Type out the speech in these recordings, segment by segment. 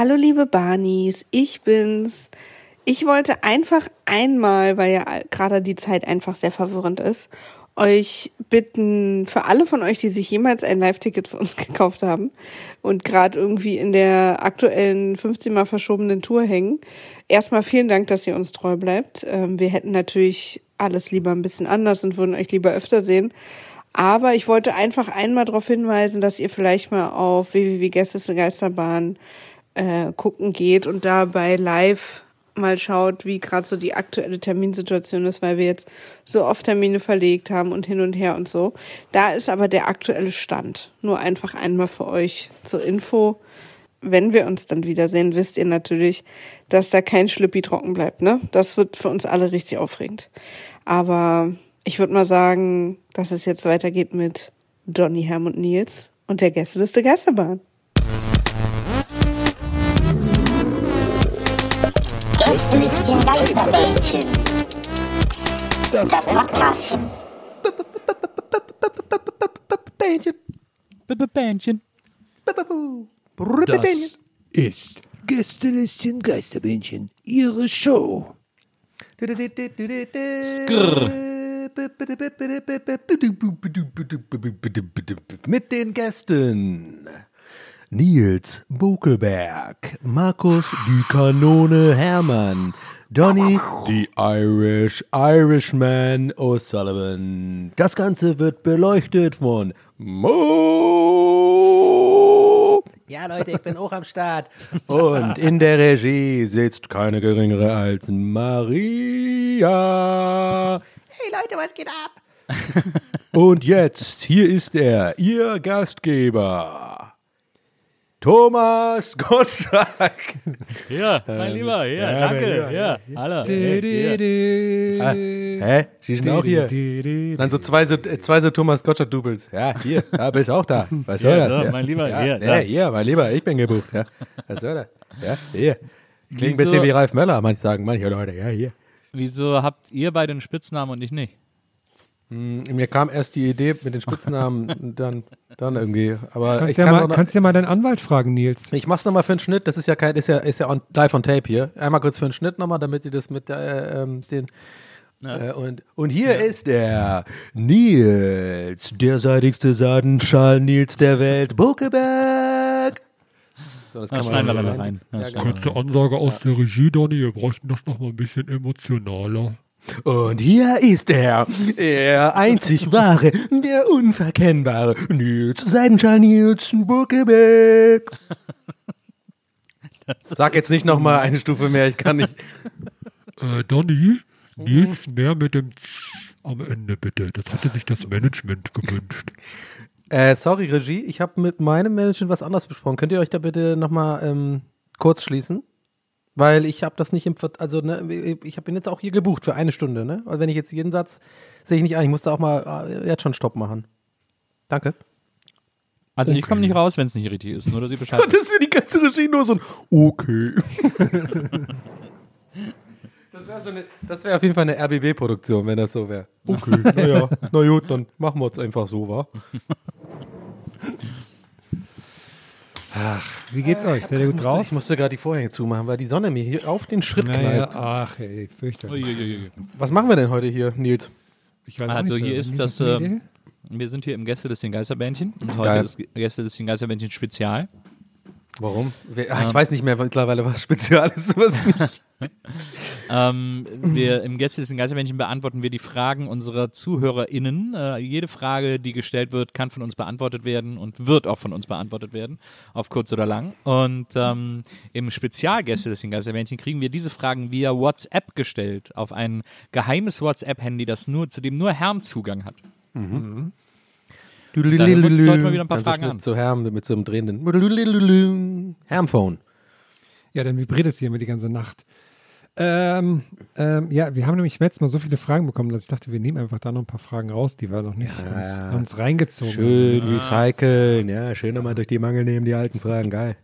Hallo liebe Barnies, ich bin's. Ich wollte einfach einmal, weil ja gerade die Zeit einfach sehr verwirrend ist, euch bitten, für alle von euch, die sich jemals ein Live-Ticket für uns gekauft haben und gerade irgendwie in der aktuellen 15-mal verschobenen Tour hängen, erstmal vielen Dank, dass ihr uns treu bleibt. Wir hätten natürlich alles lieber ein bisschen anders und würden euch lieber öfter sehen. Aber ich wollte einfach einmal darauf hinweisen, dass ihr vielleicht mal auf www.gästelistegeisterbahn gucken geht und dabei live mal schaut, wie gerade so die aktuelle Terminsituation ist, weil wir jetzt so oft Termine verlegt haben und hin und her und so. Da ist aber der aktuelle Stand. Nur einfach einmal für euch zur Info. Wenn wir uns dann wiedersehen, wisst ihr natürlich, dass da kein Schlippi trocken bleibt, ne? Das wird für uns alle richtig aufregend. Aber ich würde mal sagen, dass es jetzt weitergeht mit Donny, Herm und Nils und der Gästeliste Geisterbahn. Gästelistchen Geisterbähnchen. Das Podcastchen. Bähnchen. Das ist Gästelistchen Geisterbähnchen, Ihre Show. Skrrr. Mit den Gästen Nils Bokelberg, Markus die Kanone Hermann, Donny the Irishman O'Sullivan. Das Ganze wird beleuchtet von Mo. Ja, Leute, ich bin auch am Start. Und in der Regie sitzt keine geringere als Maria. Hey Leute, was geht ab? Und jetzt, hier ist er, Ihr Gastgeber, Thomas Gottschalk. Ja, mein Lieber, ja, danke, ja, hallo. Hä? Sie sind auch hier. Dann so zwei so Thomas Gottschalk-Doubles. Ja, hier, da bist du auch da. Was soll das? So, mein Lieber, hier, mein Lieber, ich bin gebucht. Ja. Was soll das? Ja, hier. Klingt ein bisschen wie Ralf Möller, manche Leute. Ja, hier. Wieso habt ihr beide einen Spitznamen und ich nicht? Mir kam erst die Idee mit den Spitznamen, dann irgendwie. Aber kannst ja mal deinen Anwalt fragen, Nils. Ich mach's nochmal für einen Schnitt. Das ist ja live on tape hier. Einmal kurz für einen Schnitt nochmal, damit ihr das mit den. Ja. Und hier ist der Nils, der seidigste Seidenschal Nils der Welt, Bokelberg. So, das kann schneiden wir mal rein. Kurze Ansage aus der Regie, Donny, wir bräuchten das nochmal ein bisschen emotionaler. Und hier ist er, der einzig wahre, der unverkennbare Nils Seidenschal Nils Bokelberg. Sag jetzt nicht nochmal eine Stufe mehr, ich kann nicht. Donny, Nils, mehr mit dem am Ende bitte. Das hatte sich das Management gewünscht. Sorry, Regie, ich habe mit meinem Management was anderes besprochen. Könnt ihr euch da bitte nochmal kurz schließen? Weil ich habe das nicht ich bin jetzt auch hier gebucht für 1 Stunde, ne? Also wenn ich jetzt jeden Satz, sehe ich nicht ein, ich muss da auch mal jetzt schon Stopp machen. Danke. Also okay. Ich komme nicht raus, wenn es nicht richtig ist, nur dass ihr Bescheid Das ist ja die ganze Regie nur so ein Okay. Das wäre auf jeden Fall eine RBB-Produktion, wenn das so wäre. Okay, na gut, dann machen wir es einfach so, wa? Ach, wie geht's euch? Seid ihr gut drauf? Ich musste gerade die Vorhänge zumachen, weil die Sonne mir hier auf den Schritt knallt. Ach, ey, fürchterlich. Was machen wir denn heute hier, Nils? Also hier ist das, wir sind hier im Gästelistchen Geisterbähnchen und heute ist Gästelistchen Geisterbähnchen Spezial. Warum? Ich weiß nicht mehr mittlerweile, was Spezial ist, was nicht. Wir im Gästelistchen Geisterbähnchen beantworten wir die Fragen unserer ZuhörerInnen. Jede Frage, die gestellt wird, kann von uns beantwortet werden und wird auch von uns beantwortet werden, auf kurz oder lang. Und im Spezial Gästelistchen Geisterbähnchen kriegen wir diese Fragen via WhatsApp gestellt, auf ein geheimes WhatsApp-Handy, zu dem nur Herm Zugang hat. Mhm. Sollten wir wieder ein paar Fragen an. Zu Herm mit so einem drehenden Hermphone. Ja, dann vibriert es hier immer die ganze Nacht. Ja, wir haben nämlich letztes Mal so viele Fragen bekommen, dass ich dachte, wir nehmen einfach da noch ein paar Fragen raus, die wir noch nicht uns reingezogen haben. Schön recyceln, ja, schön nochmal durch die Mangel nehmen, die alten Fragen, geil.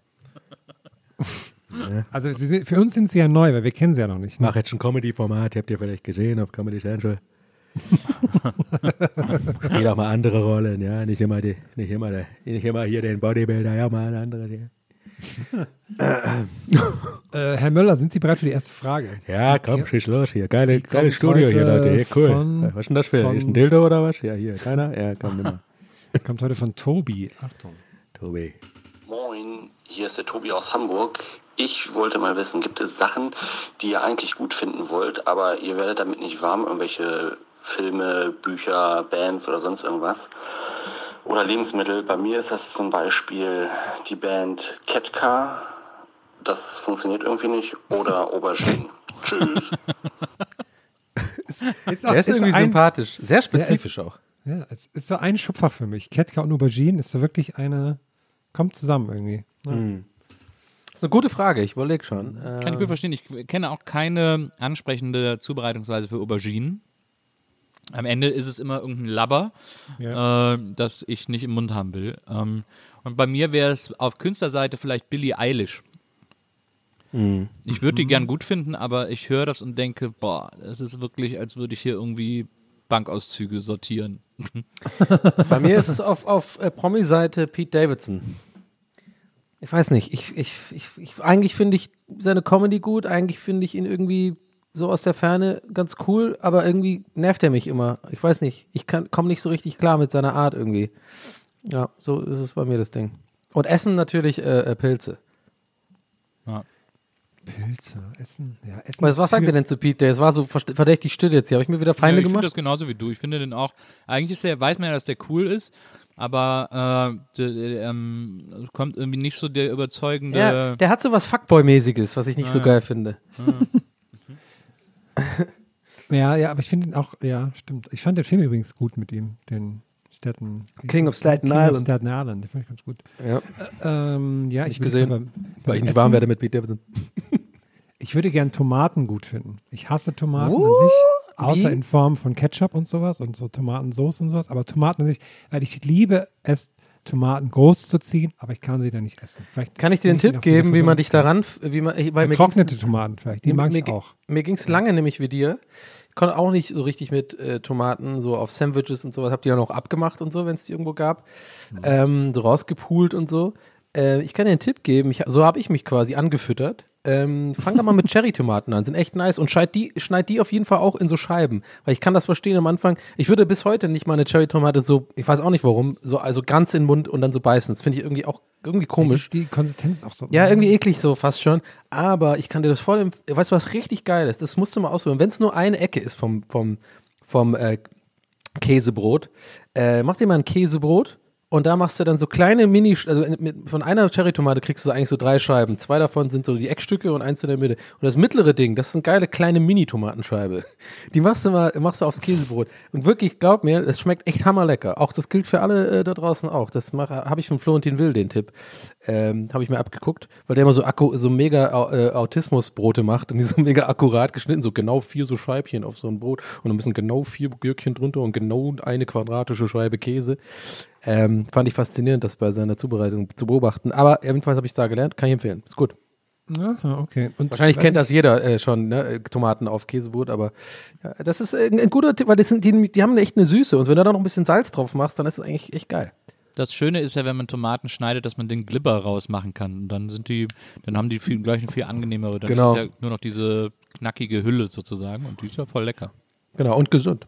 Ja. Also für uns sind sie ja neu, weil wir kennen sie ja noch nicht. Ne? Mach jetzt ein Comedy-Format, habt ihr vielleicht gesehen auf Comedy Central. Spiel auch mal andere Rollen, ja, nicht immer hier den Bodybuilder, ja, mal eine andere. Herr Möller, sind Sie bereit für die erste Frage? Ja, komm, schieß los hier. Geiles Studio hier, Leute. Hier, cool. Was ist denn das für? Ist ein Dildo oder was? Ja, hier, keiner? Ja, komm, nimm mal. Kommt heute von Tobi. Achtung. Tobi. Moin, hier ist der Tobi aus Hamburg. Ich wollte mal wissen, gibt es Sachen, die ihr eigentlich gut finden wollt, aber ihr werdet damit nicht warm? Irgendwelche Filme, Bücher, Bands oder sonst irgendwas? Oder Lebensmittel. Bei mir ist das zum Beispiel die Band Ketka. Das funktioniert irgendwie nicht. Oder Aubergine. Tschüss. Der ist irgendwie sympathisch. Sehr spezifisch auch. Ja, es ist so ein Schubfach für mich. Ketka und Aubergine ist so wirklich kommt zusammen irgendwie. Ja. Das ist eine gute Frage, ich überlege schon. Kann ich gut verstehen. Ich kenne auch keine ansprechende Zubereitungsweise für Auberginen. Am Ende ist es immer irgendein Labber, das ich nicht im Mund haben will. Und bei mir wäre es auf Künstlerseite vielleicht Billie Eilish. Ich würde die gern gut finden, aber ich höre das und denke, boah, es ist wirklich, als würde ich hier irgendwie Bankauszüge sortieren. Bei mir ist es auf Promi-Seite Pete Davidson. Ich weiß nicht, eigentlich finde ich seine Comedy gut, eigentlich finde ich ihn irgendwie so aus der Ferne ganz cool, aber irgendwie nervt er mich immer. Ich weiß nicht, ich komme nicht so richtig klar mit seiner Art irgendwie. Ja, so ist es bei mir das Ding. Und Essen natürlich Pilze. Ja. Pilze, Essen. Ja, Essen. Was sagt ihr denn zu Pete? Es war so verdächtig still jetzt hier. Habe ich mir wieder Feinde Ich gemacht? finde das genauso wie du. Ich finde den auch, eigentlich weiß man ja, dass der cool ist, aber kommt irgendwie nicht so der überzeugende... Ja, der hat so was Fuckboy-mäßiges, was ich nicht so geil finde. Ja, aber ich finde ihn auch, ja, stimmt. Ich fand den Film übrigens gut mit ihm, den King of Staten Island. Staten Island, den fand ich ganz gut. Ja. Ja, Nicht gesehen, weil ich nicht warm werde mit Pete Davidson. Ich würde gern Tomaten gut finden. Ich hasse Tomaten an sich, außer in Form von Ketchup und sowas und so Tomatensauce und sowas, aber Tomaten an sich, weil ich liebe es, Tomaten groß zu ziehen, aber ich kann sie dann nicht essen. Vielleicht kann ich dir einen Tipp geben, wie man dich daran... Getrocknete Tomaten vielleicht, die mag ich auch. Mir ging es lange nämlich wie dir. Ich konnte auch nicht so richtig mit Tomaten so auf Sandwiches und sowas. Hab die dann auch abgemacht und so, wenn es die irgendwo gab. So rausgepult und so. Ich kann dir einen Tipp geben. So habe ich mich quasi angefüttert. Fang da mal mit Cherry-Tomaten an. Sind echt nice. Und schneid die auf jeden Fall auch in so Scheiben. Weil ich kann das verstehen am Anfang. Ich würde bis heute nicht mal eine Cherry-Tomate so, ich weiß auch nicht warum, so also ganz in den Mund und dann so beißen. Das finde ich irgendwie komisch. Die Konsistenz ist auch so. Ja, irgendwie eklig so fast schon. Aber ich kann dir das voll empfehlen. Weißt du, was richtig geil ist? Das musst du mal ausprobieren. Wenn es nur eine Ecke ist vom Käsebrot, mach dir mal ein Käsebrot. Und da machst du dann so kleine von einer Cherrytomate kriegst du eigentlich so 3 Scheiben. 2 davon sind so die Eckstücke und 1 in der Mitte. Und das mittlere Ding, das ist eine geile kleine Mini-Tomatenscheibe. Die machst du aufs Käsebrot. Und wirklich, glaub mir, das schmeckt echt hammerlecker. Auch das gilt für alle da draußen auch. Das habe ich von Florentin Will, den Tipp. Habe ich mir abgeguckt, weil der immer so mega Autismusbrote macht und die so mega akkurat geschnitten, so genau 4 so Scheibchen auf so ein Brot und dann müssen genau 4 Gürkchen drunter und genau eine quadratische Scheibe Käse. Fand ich faszinierend, das bei seiner Zubereitung zu beobachten. Aber jedenfalls habe ich es da gelernt, kann ich empfehlen. Ist gut. Aha, okay. Und wahrscheinlich kennt das jeder schon, ne? Tomaten auf Käsebrot, aber ja, das ist ein guter Tipp, weil die haben echt eine Süße und wenn du da noch ein bisschen Salz drauf machst, dann ist es eigentlich echt geil. Das Schöne ist ja, wenn man Tomaten schneidet, dass man den Glibber rausmachen kann. Und dann haben die gleich eine viel angenehmere. Dann ist es ja nur noch diese knackige Hülle sozusagen und die ist ja voll lecker. Genau, und gesund.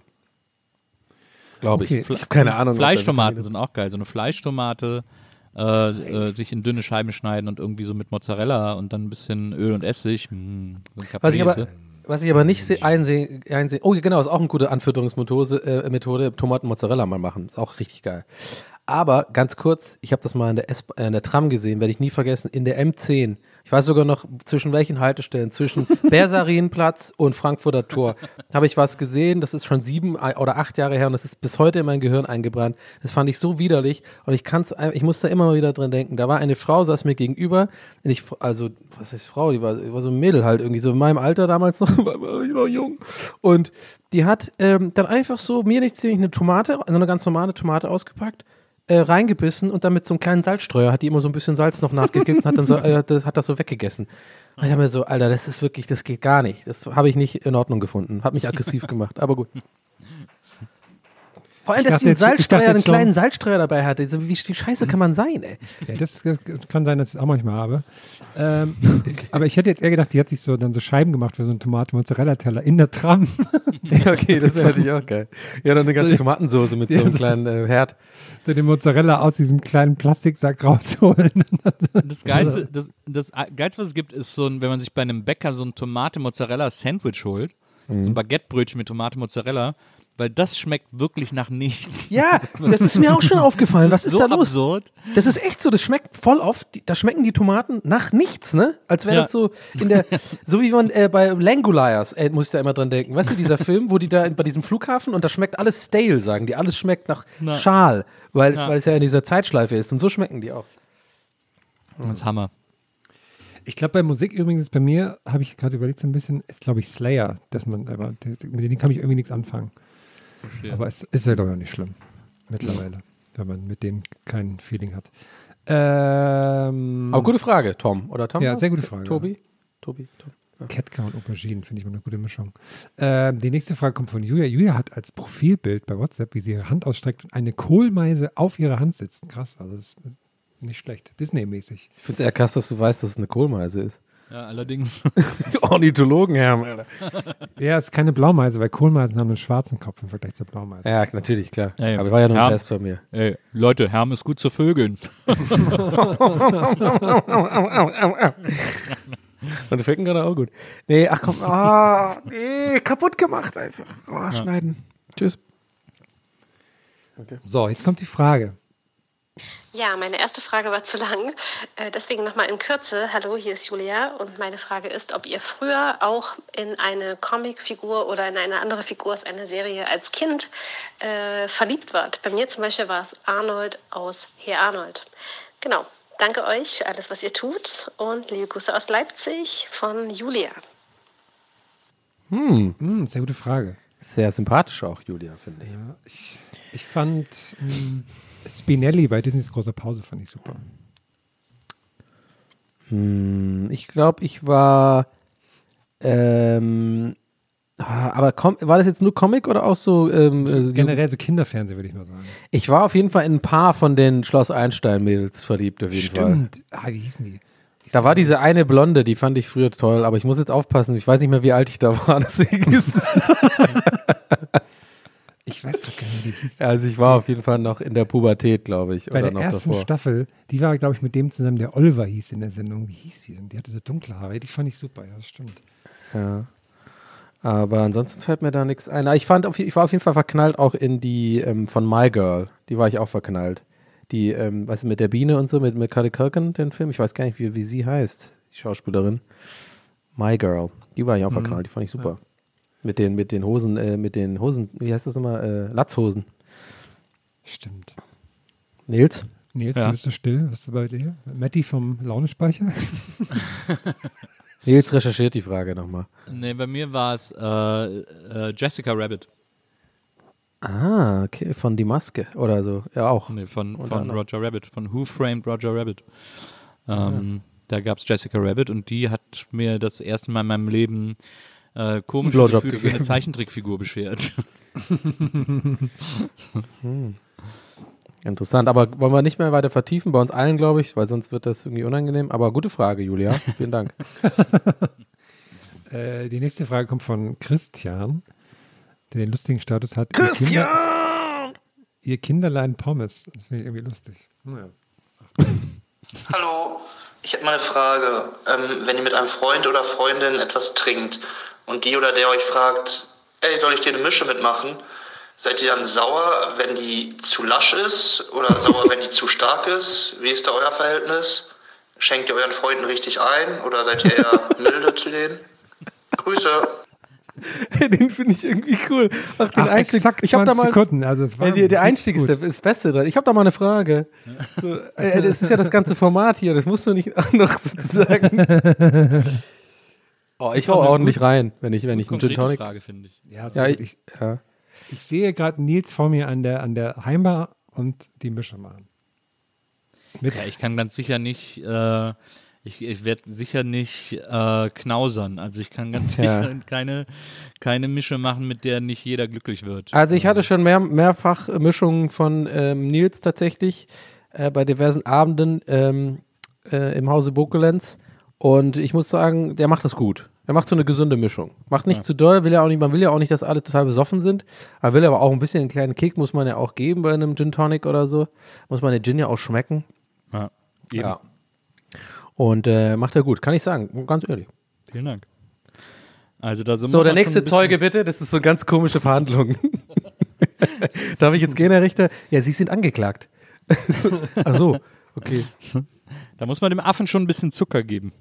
Glaube ich. Ich habe keine Ahnung. Fleischtomaten sind auch geil. So eine Fleischtomate, sich in dünne Scheiben schneiden und irgendwie so mit Mozzarella und dann ein bisschen Öl und Essig. So ein was ich aber nicht einsehen. Oh, genau, ist auch eine gute Anfütterungsmethode. Tomaten-Mozzarella mal machen. Ist auch richtig geil. Aber ganz kurz, ich habe das mal in der Tram gesehen, werde ich nie vergessen, in der M10. Ich weiß sogar noch, zwischen welchen Haltestellen, zwischen Bersarinplatz und Frankfurter Tor, habe ich was gesehen. Das ist schon 7 oder 8 Jahre her und das ist bis heute in mein Gehirn eingebrannt. Das fand ich so widerlich und ich muss da immer mal wieder dran denken. Da war eine Frau, saß mir gegenüber, was heißt Frau, die war so ein Mädel halt irgendwie, so in meinem Alter damals noch, ich war jung. Und die hat dann einfach so, mir nichts, eine Tomate, also eine ganz normale Tomate ausgepackt, reingebissen und dann mit so einem kleinen Salzstreuer hat die immer so ein bisschen Salz noch nachgegeben und hat dann so, hat das so weggegessen. Und ich habe mir so, Alter, das ist wirklich, das geht gar nicht. Das habe ich nicht in Ordnung gefunden. Hat mich aggressiv gemacht, aber gut. Vor allem, Ich dass dachte sie einen jetzt- ich dachte Salzstreuer, einen jetzt schon- kleinen Salzstreuer dabei hatte. So, wie scheiße kann man sein, ey? Ja, das kann sein, dass ich es auch manchmal habe. Aber ich hätte jetzt eher gedacht, die hat sich dann so Scheiben gemacht für so einen Tomate-Mozzarella-Teller in der Tram. Ja, okay, das wäre natürlich auch geil. Ja, dann eine ganze Tomatensoße mit so einem kleinen Herd. So den Mozzarella aus diesem kleinen Plastiksack rausholen. Das Geilste, das Geilste, was es gibt, ist wenn man sich bei einem Bäcker so ein Tomate-Mozzarella-Sandwich holt, so ein Baguettebrötchen mit Tomate-Mozzarella, weil das schmeckt wirklich nach nichts. Ja, das ist mir auch schon aufgefallen. Was ist so da los? absurd. Das ist echt so, das schmeckt voll oft, da schmecken die Tomaten nach nichts, ne? Als wäre Ja. das so so wie man bei Langoliers, muss ich da immer dran denken. Weißt du, dieser Film, wo die da bei diesem Flughafen und da schmeckt alles stale, sagen die. Alles schmeckt nach Na. Schal, weil Ja. es ja in dieser Zeitschleife ist. Und so schmecken die auch. Das ist Hammer. Ich glaube, bei Musik übrigens bei mir, habe ich gerade überlegt so ein bisschen, ist glaube ich Slayer, mit denen kann ich irgendwie nichts anfangen. Verstehe. Aber es ist ja glaube ich auch nicht schlimm mittlerweile, wenn man mit denen kein Feeling hat. Aber gute Frage, Tom. Oder Tom? Ja, war's? sehr gute Frage. Tobi? Ketka und Auberginen finde ich immer eine gute Mischung. Die nächste Frage kommt von Julia. Julia hat als Profilbild bei WhatsApp, wie sie ihre Hand ausstreckt und eine Kohlmeise auf ihrer Hand sitzt. Krass, also das ist nicht schlecht. Disney-mäßig. Ich finde es eher krass, dass du weißt, dass es eine Kohlmeise ist. Ja, allerdings. Ornithologen, Alter. Ja, es ist keine Blaumeise, weil Kohlmeisen haben einen schwarzen Kopf im Vergleich zur Blaumeise. Ja, natürlich, klar. Ey, Aber war ja nur ein ja. Test von mir. Ey, Leute, Herm ist gut zu Vögeln. Meine Ficken gerade auch gut. Nee, ach komm. Nee, kaputt gemacht einfach. Schneiden. Tschüss. So, jetzt kommt die Frage. Ja, meine erste Frage war zu lang. Deswegen nochmal in Kürze. Hallo, hier ist Julia und meine Frage ist, ob ihr früher auch in eine Comicfigur oder in eine andere Figur aus einer Serie als Kind verliebt wart. Bei mir zum Beispiel war es Arnold aus Herr Arnold. Genau. Danke euch für alles, was ihr tut und liebe Grüße aus Leipzig von Julia. Sehr gute Frage. Sehr sympathisch auch, Julia, finde ich. Ja, ich fand Spinelli bei Disneys großer Pause fand ich super. Ich glaube, ich war aber war das jetzt nur Comic oder auch so Generell so Kinderfernsehen, würde ich mal sagen. Ich war auf jeden Fall in ein paar von den Schloss Einstein-Mädels verliebt, auf jeden Fall. Stimmt. Wie hießen die? Da war diese eine Blonde, die fand ich früher toll, aber ich muss jetzt aufpassen, ich weiß nicht mehr, wie alt ich da war, deswegen ist Ich weiß doch gar nicht, wie die hieß. Also ich war auf jeden Fall noch in der Pubertät, glaube ich. Bei oder der noch ersten davor. Staffel, die war, glaube ich, mit dem zusammen, der Oliver hieß in der Sendung. Wie hieß sie denn? Die hatte so dunkle Haare. Die fand ich super, ja, das stimmt. Ja. Aber ansonsten fällt mir da nichts ein. Ich war auf jeden Fall verknallt auch in die von My Girl. Die war ich auch verknallt. Die, weißt du, mit der Biene und so, mit Macaulay Culkin, den Film. Ich weiß gar nicht, wie sie heißt, die Schauspielerin. My Girl. Die war ich auch verknallt. Die fand ich super. Ja. Mit den Hosen, wie heißt das nochmal? Latzhosen. Stimmt. Nils? Nils, du bist so still. Was ist bei dir? Matti vom Launespeicher? Nils recherchiert die Frage nochmal. Nee, bei mir war es Jessica Rabbit. Ah, okay, von Die Maske oder so. Ja, auch. Nee, von Roger Rabbit, von Who Framed Roger Rabbit. Da gab es Jessica Rabbit und die hat mir das erste Mal in meinem Leben komische Blowjob Gefühle für eine Zeichentrickfigur beschert. Interessant, aber wollen wir nicht mehr weiter vertiefen, bei uns allen, glaube ich, weil sonst wird das irgendwie unangenehm. Aber gute Frage, Julia. Vielen Dank. Die nächste Frage kommt von Christian, der den lustigen Status hat. Christian! Ihr Kinderlein Pommes. Das finde ich irgendwie lustig. Naja. Hallo, ich hätte mal eine Frage. Wenn ihr mit einem Freund oder Freundin etwas trinkt und die oder der euch fragt, ey, soll ich dir eine Mische mitmachen? Seid ihr dann sauer, wenn die zu lasch ist oder sauer, wenn die zu stark ist? Wie ist da euer Verhältnis? Schenkt ihr euren Freunden richtig ein oder seid ihr eher milde zu denen? Grüße. Den finde ich irgendwie cool. Ach, den Einstieg. Exakt Ich habe da mal Sekunden. Also es war der Einstieg ist das Beste dran. Ich habe da mal eine Frage. So, das ist ja das ganze Format hier. Das musst du nicht auch noch sozusagen. Oh, ich hau ordentlich rein, wenn ich einen Gin Tonic. Frage, finde ich. Ja, ich sehe gerade Nils vor mir an der Heimbar und die Mische machen. Ja, ich kann ganz sicher nicht Ich werde sicher nicht knausern. Also ich kann ganz sicher keine Mische machen, mit der nicht jeder glücklich wird. Also ich hatte schon mehrfach Mischungen von Nils tatsächlich bei diversen Abenden im Hause Bokelenz. Und ich muss sagen, der macht das gut. Er macht so eine gesunde Mischung. Macht nicht zu doll, man will ja auch nicht, dass alle total besoffen sind. Man will aber auch ein bisschen einen kleinen Kick, muss man ja auch geben bei einem Gin Tonic oder so. Muss man den Gin ja auch schmecken. Ja, eben. Ja. Und macht er gut, kann ich sagen, ganz ehrlich. Vielen Dank. Also da sind So, wir der schon nächste ein bisschen- Zeuge bitte, das ist so eine ganz komische Verhandlung. Darf ich jetzt gehen, Herr Richter? Ja, Sie sind angeklagt. Ach so, okay. Da muss man dem Affen schon ein bisschen Zucker geben.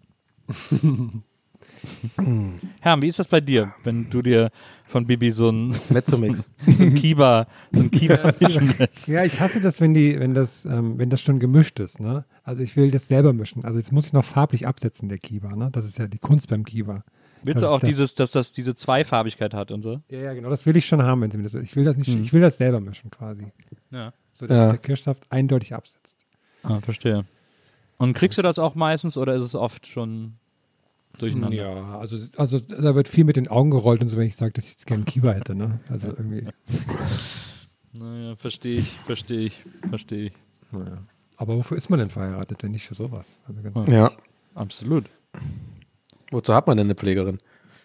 Herr, wie ist das bei dir, wenn du dir von Bibi so ein Mezzomix. Kiba mischen lässt? Ja, ich hasse das, wenn das schon gemischt ist, ne? Also ich will das selber mischen. Also jetzt muss ich noch farblich absetzen, der Kiba, ne? Das ist ja die Kunst beim Kiba. Willst du auch dass das diese Zweifarbigkeit hat und so? Ja, genau, das will ich schon haben, wenn sie mir das will. Ich will das nicht, ich will das selber mischen quasi. Ja. So dass der Kirschsaft eindeutig absetzt. Ah, verstehe. Und kriegst du das auch meistens oder ist es oft schon durcheinander? Ja, also da wird viel mit den Augen gerollt und so, wenn ich sage, dass ich jetzt gerne Kiba hätte, ne? Also irgendwie. Naja, verstehe ich. Naja. Aber wofür ist man denn verheiratet, wenn nicht für sowas? Also ganz ehrlich. Ja. Absolut. Wozu hat man denn eine Pflegerin?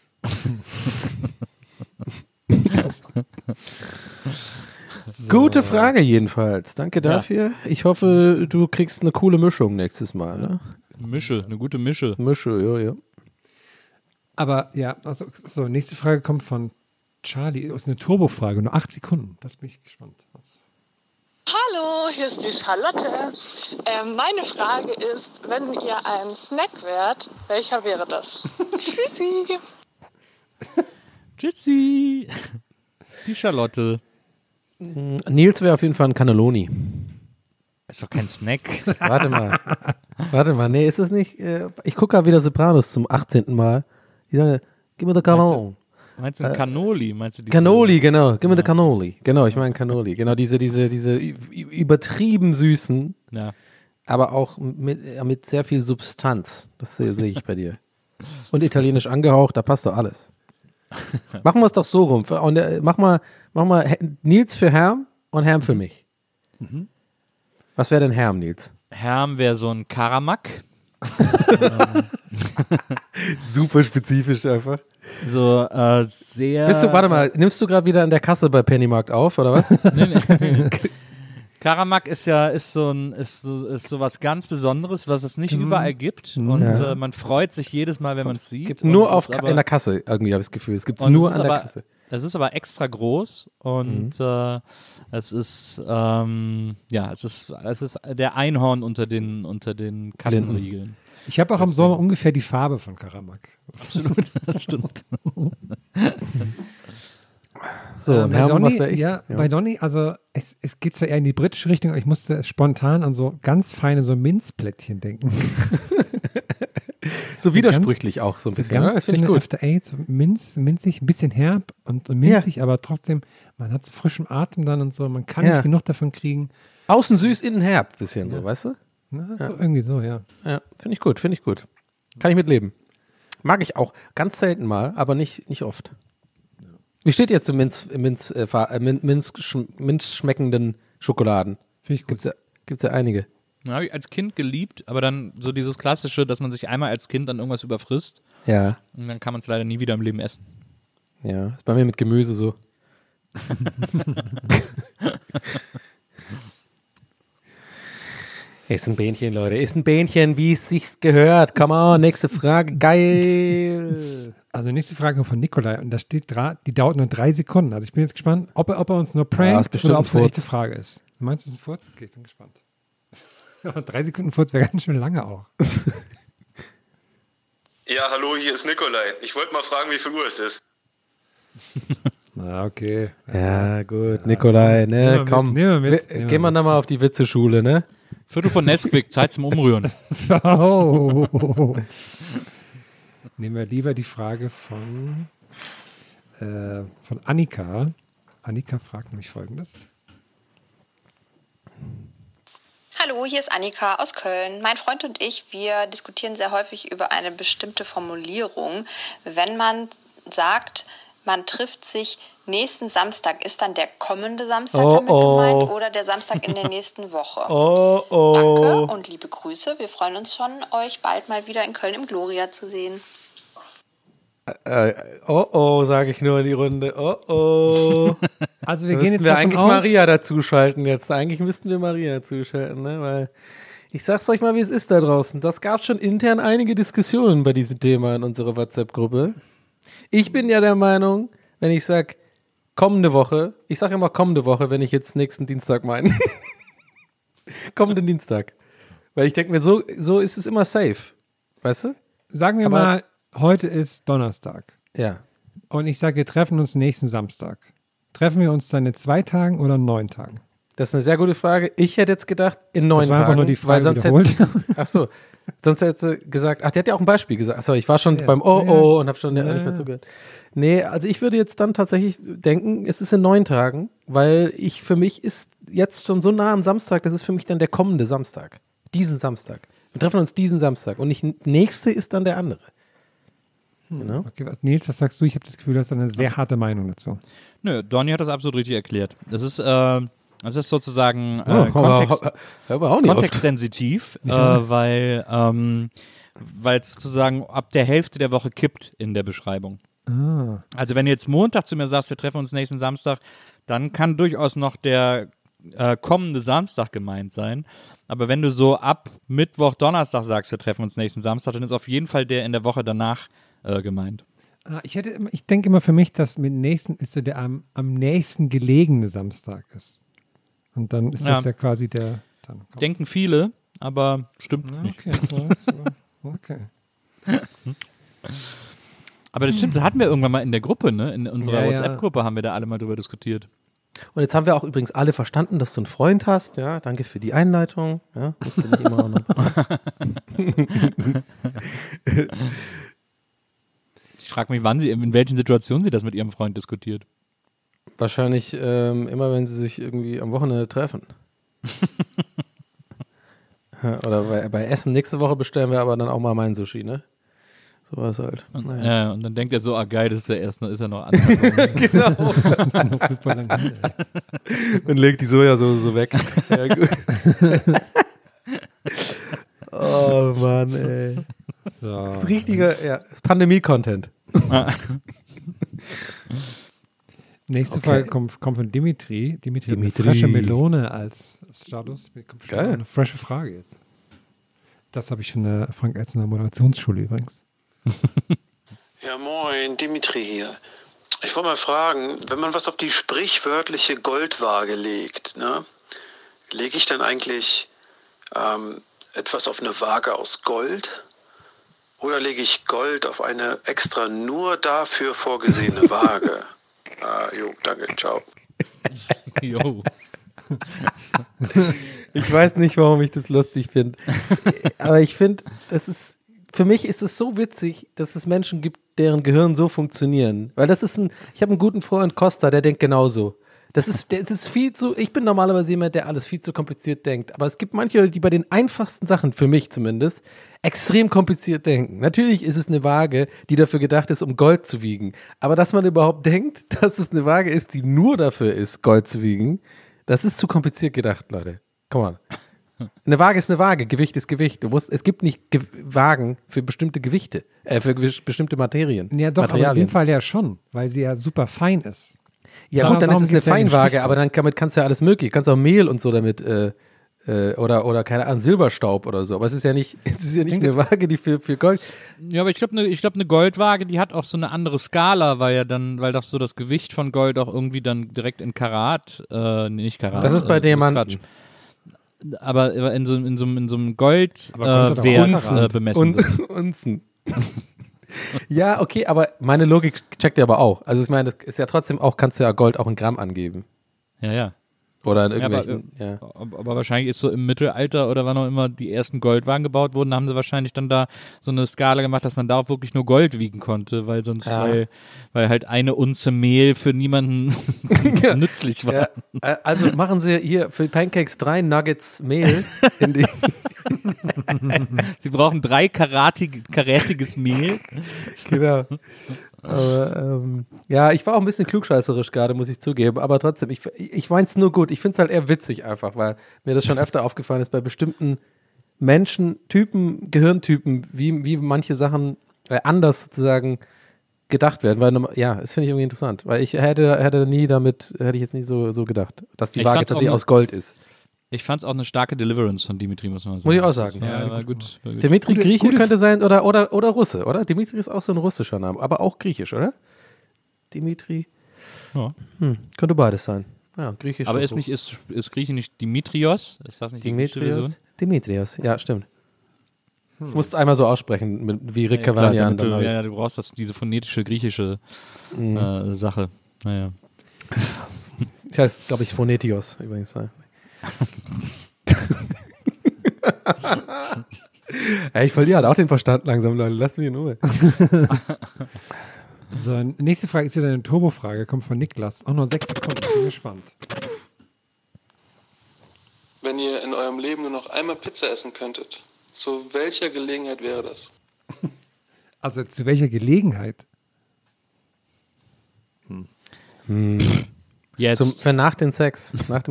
Gute Frage jedenfalls. Danke dafür. Ich hoffe, du kriegst eine coole Mischung nächstes Mal. Ne? Eine gute Mische. Ja. Aber ja, also so, nächste Frage kommt von Charlie. Das ist eine Turbo-Frage, nur 8 Sekunden. Das bin ich gespannt. Hallo, hier ist die Charlotte. Meine Frage ist, wenn ihr ein Snack wärt, welcher wäre das? Tschüssi. Tschüssi. Die Charlotte. Nils wäre auf jeden Fall ein Cannelloni. Ist doch kein Snack. Warte mal. Nee, ist es nicht? Ich gucke gerade wieder Sopranos zum 18. Mal. Ich sage, gib mir the Cannoli. Meinst du ein Cannoli? Cannoli, genau. Gib mir the Cannoli. Genau, ich meine Cannoli. Genau, diese übertrieben süßen, aber auch mit sehr viel Substanz. Das sehe ich bei dir. Und italienisch angehaucht, da passt doch alles. Machen wir es doch so rum. Mach mal Nils für Herm und Herm für mich. Mhm. Was wäre denn Herm, Nils? Herm wäre so ein Karamak. Super spezifisch einfach. So sehr. Warte mal, nimmst du gerade wieder an der Kasse bei Pennymarkt auf, oder was? Nee. Karamak ist so was ganz Besonderes, was es nicht überall gibt. Und man freut sich jedes Mal, wenn man es sieht. Gibt's nur in der Kasse, irgendwie habe ich das Gefühl. Es gibt es nur an der Kasse. Es ist aber extra groß und es ist der Einhorn unter den Kassenriegeln. Ich habe auch im Sommer ungefähr die Farbe von Karamak. Absolut, das stimmt. So, und Herm, was wäre ich? Ja, bei Donny, also es geht zwar eher in die britische Richtung, aber ich musste spontan an so ganz feine so Minzplättchen denken. So widersprüchlich auch so ein bisschen. Ganz Das finde ich dünne gut. After Eight, so minzig, ein bisschen herb und minzig, aber trotzdem, man hat so frischen Atem dann und so, man kann nicht genug davon kriegen. Außen süß, innen herb, bisschen so, weißt du? Na, so irgendwie so, ja. Ja, finde ich gut. Kann ich mitleben. Mag ich auch. Ganz selten mal, aber nicht oft. Wie steht ihr zu Minz schmeckenden Schokoladen? Finde ich gut. Gibt's ja einige. Habe ich als Kind geliebt, aber dann so dieses Klassische, dass man sich einmal als Kind an irgendwas überfrisst Ja. und dann kann man es leider nie wieder im Leben essen. Ja, ist bei mir mit Gemüse so. Ist ein Bähnchen, Leute. Ist ein Bähnchen, wie es sich gehört. Come on, nächste Frage. Geil. Also nächste Frage von Nikolai und da steht, die dauert nur 3 Sekunden. Also ich bin jetzt gespannt, ob er uns nur prankt oder ob es eine echte Frage ist. Du meinst, es ist ein Furz? Okay, ich bin gespannt. 3 Sekunden Furz wäre ganz schön lange auch. Ja, hallo, hier ist Nikolai. Ich wollte mal fragen, wie viel Uhr es ist. Na, okay. Ja, gut. Nikolai, ne, komm. Nehmen wir mit. Gehen wir nochmal auf die Witzeschule, ne? Viertel von Nesquik, Zeit zum Umrühren. Oh. Nehmen wir lieber die Frage von Annika. Annika fragt nämlich Folgendes. Hallo, hier ist Annika aus Köln. Mein Freund und ich, wir diskutieren sehr häufig über eine bestimmte Formulierung. Wenn man sagt, man trifft sich nächsten Samstag, ist dann der kommende Samstag damit gemeint oder der Samstag in der nächsten Woche? Danke und liebe Grüße. Wir freuen uns schon, euch bald mal wieder in Köln im Gloria zu sehen. Sage ich nur in die Runde. Also wir gehen jetzt wir davon eigentlich aus, Maria dazuschalten jetzt. Eigentlich müssten wir Maria dazuschalten, ne? Weil ich sag's euch mal, wie es ist da draußen. Das gab schon intern einige Diskussionen bei diesem Thema in unserer WhatsApp-Gruppe. Ich bin ja der Meinung, wenn ich sage kommende Woche, ich sage immer kommende Woche, wenn ich jetzt nächsten Dienstag meine. Kommenden Dienstag. Weil ich denke mir, so ist es immer safe. Weißt du? sagen wir mal, heute ist Donnerstag. Ja. Und ich sage, wir treffen uns nächsten Samstag. Treffen wir uns dann in 2 Tagen oder 9 Tagen? Das ist eine sehr gute Frage. Ich hätte jetzt gedacht, in 9 Das war Tagen. einfach nur die Frage weil sonst wiederholt. Sonst hätte sie gesagt, der hat ja auch ein Beispiel gesagt. Achso, ich war schon beim und habe schon nicht mehr zugehört. Nee, also ich würde jetzt dann tatsächlich denken, es ist in 9 Tagen, weil für mich ist jetzt schon so nah am Samstag, das ist für mich dann der kommende Samstag. Diesen Samstag. Wir treffen uns diesen Samstag und nicht nächste ist dann der andere. Genau. Okay, Nils, was sagst du? Ich habe das Gefühl, du hast eine sehr harte Meinung dazu. Nö, Donny hat das absolut richtig erklärt. Das ist sozusagen kontextsensitiv, weil es sozusagen ab der Hälfte der Woche kippt in der Beschreibung. Also wenn du jetzt Montag zu mir sagst, wir treffen uns nächsten Samstag, dann kann durchaus noch der kommende Samstag gemeint sein. Aber wenn du so ab Mittwoch, Donnerstag sagst, wir treffen uns nächsten Samstag, dann ist auf jeden Fall der in der Woche danach gemeint. Ich denke immer für mich, dass mit nächsten ist so der am nächsten gelegene Samstag ist. Und dann ist das ja quasi der. Denken viele, aber stimmt nicht. Okay. Aber das stimmt, das hatten wir irgendwann mal in der Gruppe, ne? In unserer WhatsApp-Gruppe haben wir da alle mal drüber diskutiert. Und jetzt haben wir auch übrigens alle verstanden, dass du einen Freund hast. Ja, danke für die Einleitung. Ja, musst du nicht immer noch. Ich frage mich, in welchen Situationen sie das mit ihrem Freund diskutiert. Wahrscheinlich immer, wenn sie sich irgendwie am Wochenende treffen. Oder bei Essen. Nächste Woche bestellen wir aber dann auch mal mein Sushi, ne? Sowas halt. Und dann denkt er so, geil, das ist der erste, ist er noch angekommen. Genau. Das ist noch super lang hin, und legt die Sojasauce so weg. Ja, gut. Oh Mann, ey. So. Das ist richtiger, das ist Pandemie-Content. Nächste Frage kommt von Dimitri. Dimitri hat eine frische Melone als Status. Geil. Eine frische Frage jetzt. Das habe ich von der Frank-Elzener Moderationsschule übrigens. Ja, moin, Dimitri hier. Ich wollte mal fragen, wenn man was auf die sprichwörtliche Goldwaage legt, ne, lege ich dann eigentlich etwas auf eine Waage aus Gold? Oder lege ich Gold auf eine extra nur dafür vorgesehene Waage? Danke, ciao. Jo. Ich weiß nicht, warum ich das lustig finde. Aber ich finde, für mich ist es so witzig, dass es Menschen gibt, deren Gehirn so funktionieren. Weil ich habe einen guten Freund, Costa, der denkt genauso. Das ist viel zu, ich bin normalerweise jemand, der alles viel zu kompliziert denkt. Aber es gibt manche, die bei den einfachsten Sachen, für mich zumindest, extrem kompliziert denken. Natürlich ist es eine Waage, die dafür gedacht ist, um Gold zu wiegen. Aber dass man überhaupt denkt, dass es eine Waage ist, die nur dafür ist, Gold zu wiegen, das ist zu kompliziert gedacht, Leute. Come on. Eine Waage ist eine Waage, Gewicht ist Gewicht. Es gibt nicht Wagen für bestimmte Gewichte, für bestimmte Materien. Ja doch, aber in dem Fall ja schon, weil sie ja super fein ist. Ja gut, dann ist es eine Feinwaage, aber damit kannst du ja alles mögliche. Du kannst auch Mehl und so damit, oder keine Ahnung, Silberstaub oder so. Aber es ist ja nicht eine Waage, die für Gold. Ja, aber ich glaube, eine Goldwaage, die hat auch so eine andere Skala, weil doch so das Gewicht von Gold auch irgendwie dann direkt in Karat, nicht Karat. Das ist bei Diamanten. Aber in so einem Goldwert bemessen wird. Unzen. Ja, okay, aber meine Logik checkt ihr aber auch. Also ich meine, das ist ja trotzdem auch, kannst du ja Gold auch in Gramm angeben. Ja. Oder in irgendwelchen, aber wahrscheinlich ist so im Mittelalter oder wann auch immer die ersten Goldwagen gebaut wurden, haben sie wahrscheinlich dann da so eine Skala gemacht, dass man da auch wirklich nur Gold wiegen konnte, weil sonst, weil halt eine Unze Mehl für niemanden nützlich war. Ja. Also machen Sie hier für Pancakes 3 Nuggets Mehl in die Sie brauchen 3 karätiges Mehl. Genau. Aber, ich war auch ein bisschen klugscheißerisch gerade, muss ich zugeben, aber trotzdem, ich meine es nur gut. Ich finde es halt eher witzig einfach, weil mir das schon öfter aufgefallen ist, bei bestimmten Menschentypen, Gehirntypen, wie manche Sachen anders sozusagen gedacht werden, weil, das finde ich irgendwie interessant, weil ich hätte ich jetzt nicht so gedacht, dass die Waage tatsächlich aus Gold ist. Ich fand es auch eine starke Deliverance von Dimitri, muss man sagen. Muss ich auch sagen. Ja, war gut. Dimitri Grieche könnte sein oder Russe, oder? Dimitri ist auch so ein russischer Name, aber auch griechisch, oder? Dimitri. Ja. Könnte beides sein. Ja, griechisch. Aber ist Grieche nicht Dimitrios? Ist das nicht die griechische Version? Dimitrios, ja, stimmt. Du musst es einmal so aussprechen, wie Rick Cavanian. Du brauchst diese phonetische griechische Sache. Naja. Das heißt, glaube ich, Phonetios übrigens. Ich verliere halt auch den Verstand langsam, Leute. Lass mich in Ruhe. So, nächste Frage ist wieder eine Turbo-Frage, kommt von Niklas. Auch nur 6 Sekunden, ich bin gespannt. Wenn ihr in eurem Leben nur noch einmal Pizza essen könntet, zu welcher Gelegenheit wäre das? Also zu welcher Gelegenheit? Jetzt. Für nach dem Sex.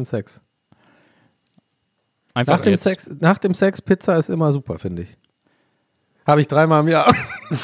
Einfach nach dem Sex Pizza ist immer super, finde ich. Habe ich 3-mal im Jahr.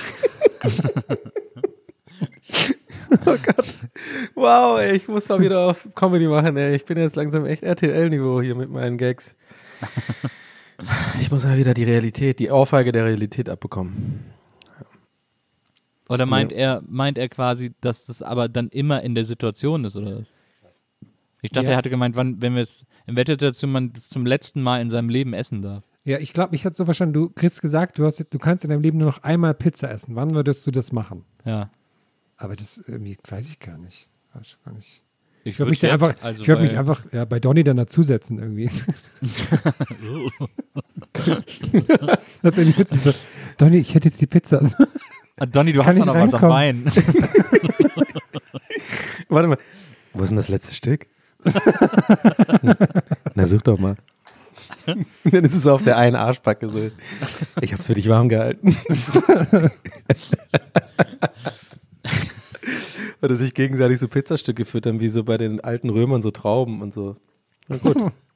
Oh Gott. Wow, ey, ich muss mal wieder auf Comedy machen, ey. Ich bin jetzt langsam echt RTL-Niveau hier mit meinen Gags. Ich muss mal wieder die Ohrfeige der Realität abbekommen. Oder meint er quasi, dass das aber dann immer in der Situation ist, oder was? Ich dachte, er hatte gemeint, in welcher Situation man das zum letzten Mal in seinem Leben essen darf. Ja, ich glaube, ich hatte so verstanden, du kriegst gesagt, du kannst in deinem Leben nur noch einmal Pizza essen. Wann würdest du das machen? Ja. Aber das irgendwie weiß ich gar nicht. Ich würde mich einfach bei Donny dann dazusetzen irgendwie. Das ist irgendwie witzig so, Donny, ich hätte jetzt die Pizza. Donny, du hast doch noch was am Bein. Warte mal, wo ist denn das letzte Stück? Na, such doch mal. Dann ist es so auf der einen Arschbacke so. Ich hab's für dich warm gehalten. Oder sich gegenseitig so Pizzastücke füttern, wie so bei den alten Römern, so Trauben und so. Na gut.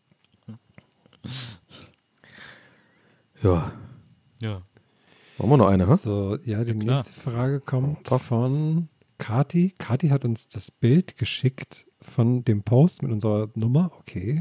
Ja. Wollen wir noch eine, ha? So, ja, die nächste Frage kommt von Kati. Kati hat uns das Bild geschickt von dem Post mit unserer Nummer. Okay.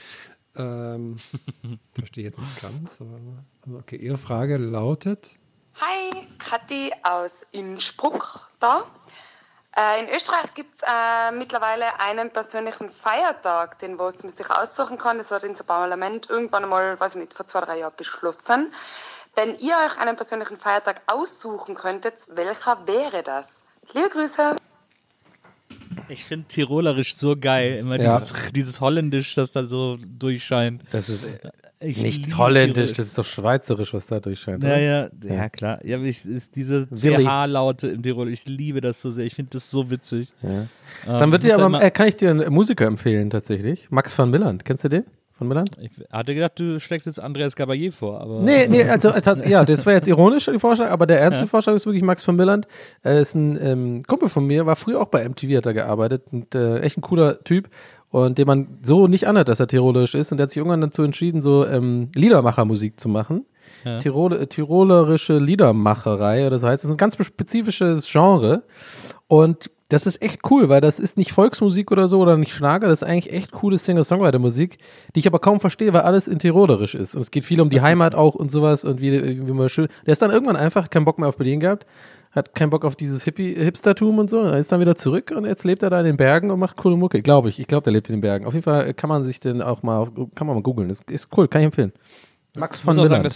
Verstehe jetzt nicht ganz. Aber okay, Ihre Frage lautet: Hi, Kathi aus Innsbruck da. In Österreich gibt es mittlerweile einen persönlichen Feiertag, den man sich aussuchen kann. Das hat unser Parlament irgendwann einmal, weiß ich nicht, vor 2-3 Jahren beschlossen. Wenn ihr euch einen persönlichen Feiertag aussuchen könntet, welcher wäre das? Liebe Grüße. Ich finde Tirolerisch so geil. Immer dieses Holländisch, das da so durchscheint. Das ist nicht Holländisch, das ist doch Schweizerisch, was da durchscheint. Ja, klar. Ja, diese CH-Laute im Tirol, ich liebe das so sehr. Ich finde das so witzig. Ja. Dann kann ich dir einen Musiker empfehlen, tatsächlich. Max van Milland. Kennst du den? Von Milland? Ich hatte gedacht, du schlägst jetzt Andreas Gabayé vor. Aber nee, also das war jetzt ironisch, die Vorschlag, aber der ernste Vorschlag ist wirklich Max van Milland. Er ist ein Kumpel von mir, war früher auch bei MTV, hat er gearbeitet und echt ein cooler Typ und den man so nicht anhört, dass er tirolerisch ist und der hat sich irgendwann dazu entschieden, so Liedermachermusik zu machen. Ja. Tirolerische Liedermacherei oder so heißt es. Das ist ein ganz spezifisches Genre und das ist echt cool, weil das ist nicht Volksmusik oder so oder nicht Schlager, das ist eigentlich echt coole Singer-Songwriter-Musik, die ich aber kaum verstehe, weil alles in Tirolerisch ist. Und es geht viel um die Heimat auch und sowas und wie man schön. Der ist dann irgendwann einfach keinen Bock mehr auf Berlin gehabt, hat keinen Bock auf dieses Hipstertum und so, und er ist dann wieder zurück und jetzt lebt er da in den Bergen und macht coole Mucke, glaube ich. Ich glaube, der lebt in den Bergen. Auf jeden Fall kann man mal googeln. Das ist cool, kann ich empfehlen. Max van Milland.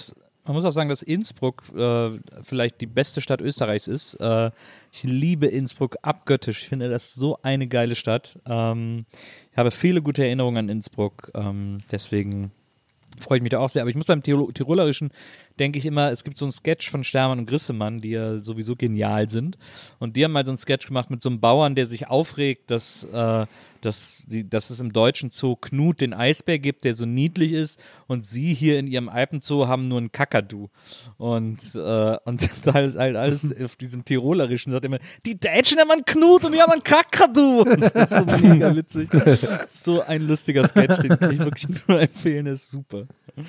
Man muss auch sagen, dass Innsbruck vielleicht die beste Stadt Österreichs ist. Ich liebe Innsbruck abgöttisch. Ich finde das so eine geile Stadt. Ich habe viele gute Erinnerungen an Innsbruck. Deswegen freue ich mich da auch sehr. Aber ich muss beim Tirolerischen, denke ich immer, es gibt so einen Sketch von Stermann und Grissemann, die ja sowieso genial sind. Und die haben mal so einen Sketch gemacht mit so einem Bauern, der sich aufregt, dass es im deutschen Zoo Knut den Eisbär gibt, der so niedlich ist, und sie hier in ihrem Alpenzoo haben nur einen Kakadu. Und das ist halt alles auf diesem Tirolerischen, sagt immer, die Deutschen haben einen Knut und wir haben einen Kakadu. Und das ist so mega witzig. Das ist so ein lustiger Sketch, den kann ich wirklich nur empfehlen, der ist super.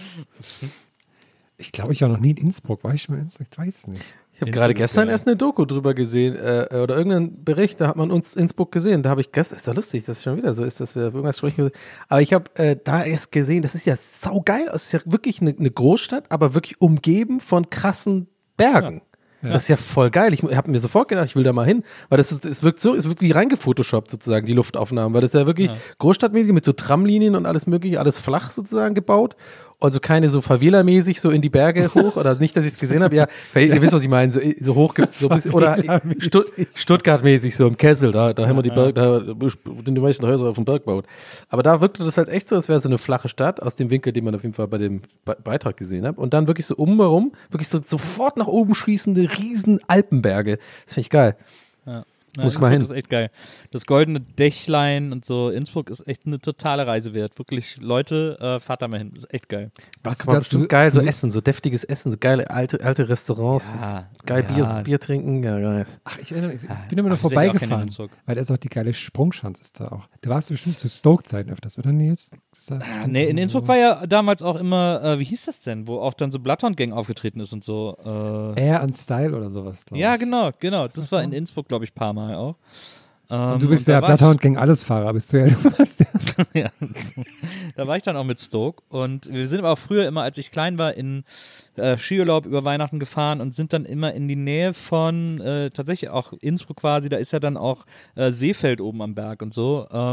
Ich glaube, ich war noch nie in Innsbruck. War ich schon mal in Innsbruck? Ich weiß nicht. Ich habe gerade gestern erst eine Doku drüber gesehen oder irgendeinen Bericht, da hat man uns Innsbruck gesehen. Da habe ich gestern, ist ja lustig, dass es schon wieder so ist, dass wir irgendwas sprechen. Aber ich habe da erst gesehen, das ist ja saugeil. Es ist ja wirklich eine Großstadt, aber wirklich umgeben von krassen Bergen. Ja. Das ist ja voll geil. Ich habe mir sofort gedacht, ich will da mal hin, weil es wirkt wie reingefotoshoppt sozusagen, die Luftaufnahmen, weil das ist ja wirklich großstadtmäßig mit so Tramlinien und alles mögliche, alles flach sozusagen gebaut. Also keine so Favela-mäßig so in die Berge hoch, oder nicht, dass ich es gesehen habe, ja, ihr wisst, was ich meine, so hoch, so ein bisschen, oder Stuttgart-mäßig, so im Kessel, da haben wir da sind die meisten Häuser auf dem Berg gebaut. Aber da wirkte das halt echt so, als wäre so eine flache Stadt, aus dem Winkel, den man auf jeden Fall bei dem Beitrag gesehen hat. Und dann wirklich so umherum, wirklich so sofort nach oben schießende riesen Alpenberge. Das finde ich geil. Ja. Muss ich mal hin. Das ist echt geil. Das goldene Dächlein und so. Innsbruck ist echt eine totale Reise wert. Wirklich, Leute, fahrt da mal hin. Das ist echt geil. Das kann man bestimmt geil so essen, so deftiges Essen, so geile alte Restaurants. Ja, geil Bier trinken. Ja, geil. Ach, ich erinnere mich, ich bin immer noch vorbeigefahren, weil da ist auch die geile Sprungschanze ist da auch. Du warst bestimmt zu Stoke-Zeiten öfters, oder Nils? Nee, in Innsbruck war ja damals auch immer, wie hieß das denn, wo auch dann so Bloodhound-Gang aufgetreten ist und so. Air and Style oder sowas, glaube ich. Ja, genau. Das war in Innsbruck, glaube ich, ein paar Mal auch. Und du bist der Bloodhound Gang Allesfahrer, bist du ja. Ja. Da war ich dann auch mit Stoke und wir sind aber auch früher immer, als ich klein war, in Skiurlaub über Weihnachten gefahren und sind dann immer in die Nähe von tatsächlich auch Innsbruck quasi, da ist ja dann auch Seefeld oben am Berg und so da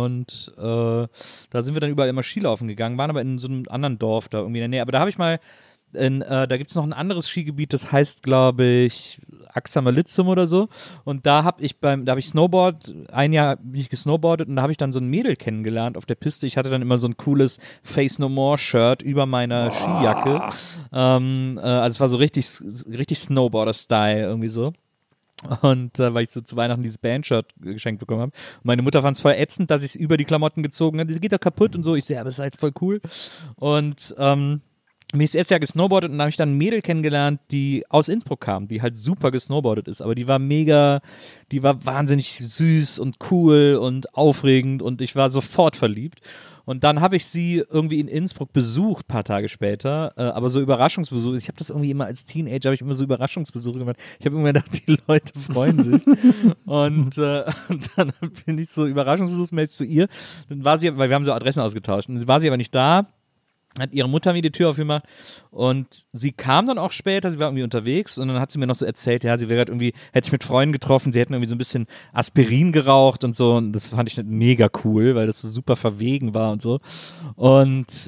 sind wir dann überall immer Skilaufen gegangen, waren aber in so einem anderen Dorf da irgendwie in der Nähe, aber da habe ich mal da gibt es noch ein anderes Skigebiet, das heißt, glaube ich, Axamalitzum oder so. Und da habe ich ein Jahr bin ich gesnowboardet und da habe ich dann so ein Mädel kennengelernt auf der Piste. Ich hatte dann immer so ein cooles Face No More Shirt über meiner Skijacke. Also es war so richtig Snowboarder-Style irgendwie so. Und weil ich so zu Weihnachten dieses Bandshirt geschenkt bekommen habe. Und meine Mutter fand es voll ätzend, dass ich es über die Klamotten gezogen habe. Die geht doch kaputt und so. Ich so, ja, aber es ist halt voll cool. Und mir ist erst Jahr gesnowboardet und da habe ich dann ein Mädel kennengelernt, die aus Innsbruck kam, die halt super gesnowboardet ist, aber die war wahnsinnig süß und cool und aufregend und ich war sofort verliebt. Und dann habe ich sie irgendwie in Innsbruck besucht, ein paar Tage später, aber so Überraschungsbesuche. Ich habe das irgendwie immer als Teenager, habe ich immer so Überraschungsbesuche gemacht. Ich habe immer gedacht, die Leute freuen sich. und dann bin ich so überraschungsbesuchsmäßig zu ihr. Dann war sie, weil wir haben so Adressen ausgetauscht, und war sie aber nicht da. Hat ihre Mutter mir die Tür aufgemacht und sie kam dann auch später, sie war irgendwie unterwegs und dann hat sie mir noch so erzählt, ja, sie wäre hätte sich mit Freunden getroffen, sie hätten irgendwie so ein bisschen Aspirin geraucht und so und das fand ich mega cool, weil das so super verwegen war und so und